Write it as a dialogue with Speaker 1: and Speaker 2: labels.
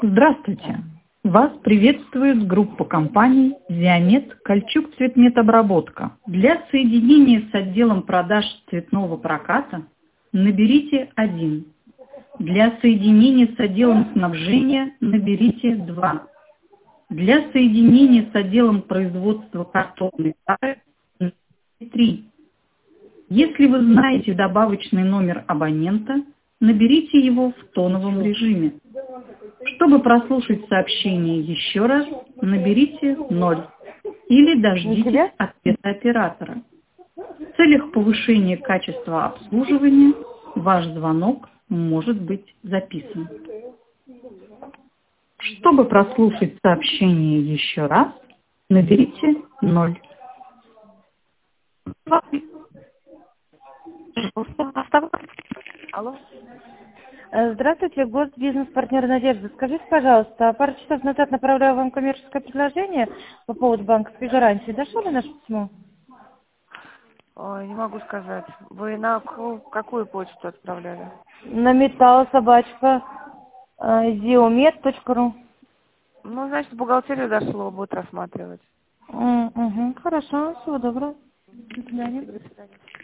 Speaker 1: Здравствуйте! Вас приветствует группа компаний «Зиамет Кольчуг Цветметобработка». Для соединения с отделом продаж цветного проката наберите 1. Для соединения с отделом снабжения наберите 2. Для соединения с отделом производства картонной тары наберите 3. Если вы знаете добавочный номер абонента, наберите его в тоновом режиме. Чтобы прослушать сообщение еще раз, наберите 0 или дождитесь ответа оператора. В целях повышения качества обслуживания ваш звонок может быть записан. Чтобы прослушать сообщение еще раз, наберите 0.
Speaker 2: Алло. Здравствуйте, госбизнес-партнер Надежда. Скажите, пожалуйста, пару часов назад направляю вам коммерческое предложение по поводу банковской гарантии. Дошло ли наше письмо?
Speaker 3: Ой, не могу сказать. Вы на какую почту отправляли?
Speaker 2: На metal@ziomed.ru.
Speaker 3: Ну, значит, в бухгалтерию дошло, будут рассматривать.
Speaker 2: Хорошо, всего доброго. До свидания.
Speaker 3: До свидания.